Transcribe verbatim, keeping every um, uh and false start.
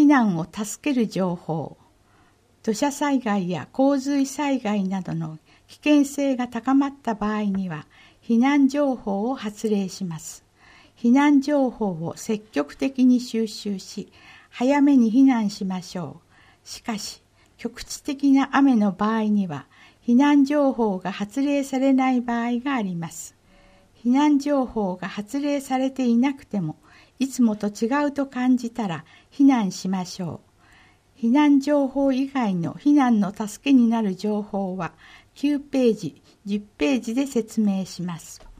避難を助ける情報、土砂災害や洪水災害などの危険性が高まった場合には、避難情報を発令します。避難情報を積極的に収集し、早めに避難しましょう。しかし、局地的な雨の場合には、避難情報が発令されない場合があります。避難情報が発令されていなくても、いつもと違うと感じたら避難しましょう。避難情報以外の避難の助けになる情報は、きゅうページ、じゅっページで説明します。